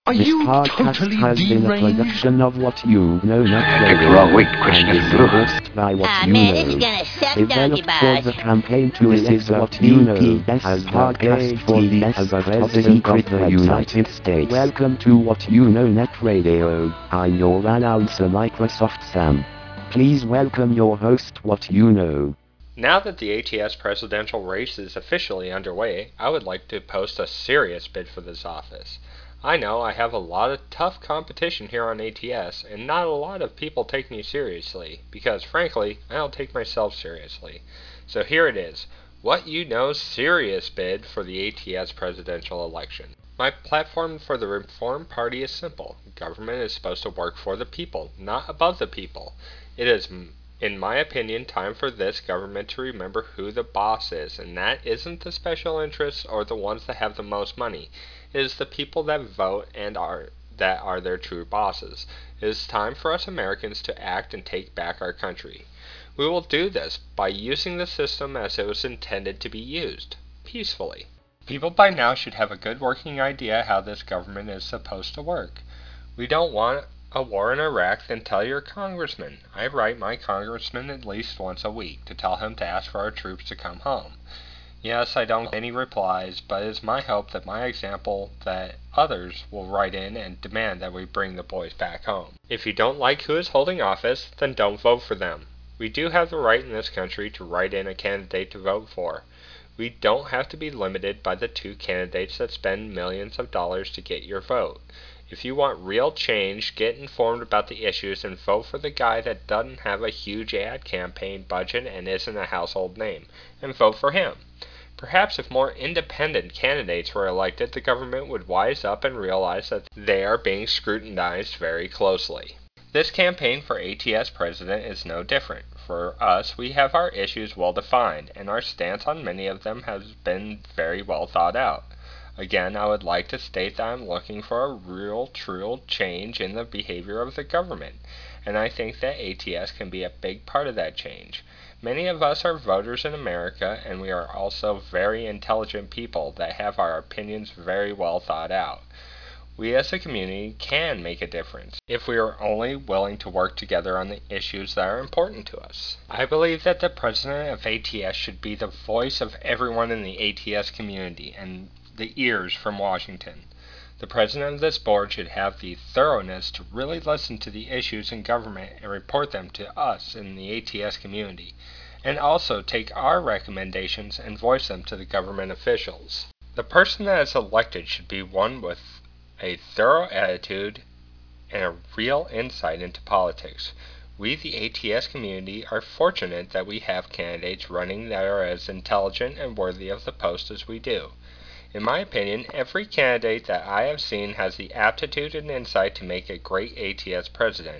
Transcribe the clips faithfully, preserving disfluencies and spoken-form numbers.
Are This you podcast totally has been a deranged? production of What You Know Net Picked the Radio wrong week, and is Christmas. endorsed by What Ah, You man, this is Know. gonna suck, don't you, Developed for boss? the campaign to This elect is a What You Know B P S as the podcast for A T the S as a top President of secret the website. United States. Welcome to What You Know Net Radio. I'm your announcer Microsoft Sam. Please welcome your host What You Know. Now that the A T S presidential race is officially underway, I would like to post a serious bid for this office. I know I have a lot of tough competition here on A T S, and not a lot of people take me seriously, because frankly, I don't take myself seriously. So here it is, What You Know's serious bid for the A T S presidential election. My platform for the Reform Party is simple. Government is supposed to work for the people, not above the people. It is, in my opinion, time for this government to remember who the boss is, and that isn't the special interests or the ones that have the most money. It is the people that vote and are that are their true bosses. It is time for us Americans to act and take back our country. We will do this by using the system as it was intended to be used, peacefully. People by now should have a good working idea how this government is supposed to work. We don't want a war in Iraq, then tell your congressman. I write my congressman at least once a week to tell him to ask for our troops to come home. Yes, I don't get any replies, but it is my hope that my example that others will write in and demand that we bring the boys back home. If you don't like who is holding office, then don't vote for them. We do have the right in this country to write in a candidate to vote for. We don't have to be limited by the two candidates that spend millions of dollars to get your vote. If you want real change, get informed about the issues and vote for the guy that doesn't have a huge ad campaign budget and isn't a household name, and vote for him. Perhaps if more independent candidates were elected, the government would wise up and realize that they are being scrutinized very closely. This campaign for A T S president is no different. For us, we have our issues well defined, and our stance on many of them has been very well thought out. Again, I would like to state that I'm looking for a real, true change in the behavior of the government, and I think that A T S can be a big part of that change. Many of us are voters in America, and we are also very intelligent people that have our opinions very well thought out. We as a community can make a difference if we are only willing to work together on the issues that are important to us. I believe that the president of A T S should be the voice of everyone in the A T S community and the ears from Washington. The president of this board should have the thoroughness to really listen to the issues in government and report them to us in the A T S community, and also take our recommendations and voice them to the government officials. The person that is elected should be one with a thorough attitude and a real insight into politics. We, the A T S community, are fortunate that we have candidates running that are as intelligent and worthy of the post as we do. In my opinion, every candidate that I have seen has the aptitude and insight to make a great A T S president.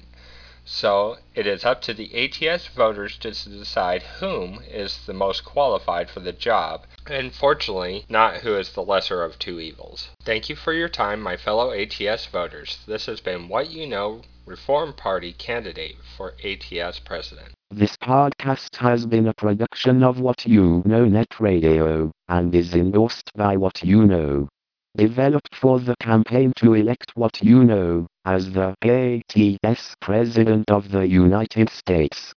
So, it is up to the A T S voters to decide whom is the most qualified for the job, and fortunately, not who is the lesser of two evils. Thank you for your time, my fellow A T S voters. This has been What You Know, Reform Party candidate for A T S president. This podcast has been a production of What You Know Net Radio and is endorsed by What You Know. Developed for the campaign to elect What You Know as the A T S President of the United States.